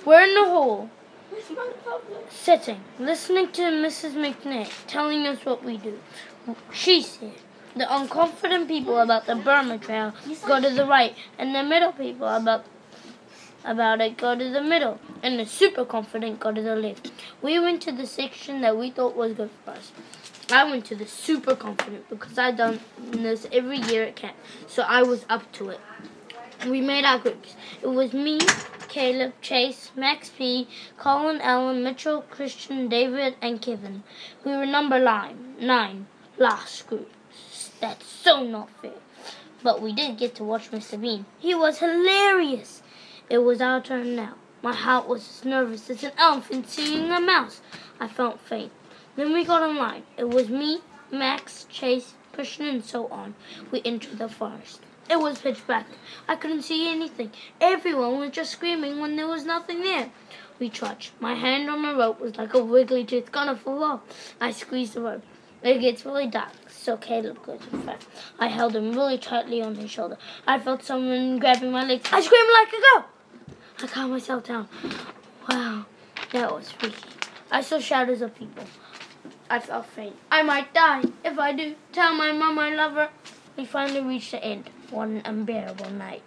We're in the hall, sitting, listening to Mrs. McNair telling us what we do. She said, the unconfident people about the Burma Trail go to the right, and the middle people about it go to the middle, and the super confident go to the left. We went to the section that we thought was good for us. I went to the super confident because I've done this every year at camp, so I was up to it. We made our groups. It was me, Caleb, Chase, Max P, Colin, Ellen, Mitchell, Christian, David, and Kevin. We were number 9, last group. That's so not fair. But we did get to watch Mr. Bean. He was hilarious. It was our turn now. My heart was as nervous as an elephant seeing a mouse. I felt faint. Then we got in line. It was me, Max, Chase, Christian, and so on. We entered the forest. It was pitch black. I couldn't see anything. Everyone was just screaming when there was nothing there. We trudged. My hand on the rope was like a wiggly tooth gonna fall off. I squeezed the rope. It gets really dark, so Caleb goes in front. I held him really tightly on his shoulder. I felt someone grabbing my legs. I screamed like a girl. I calmed myself down. Wow, that was freaky. I saw shadows of people. I felt faint. I might die. If I do, tell my mom I love her. We finally reached the end. What an unbearable night.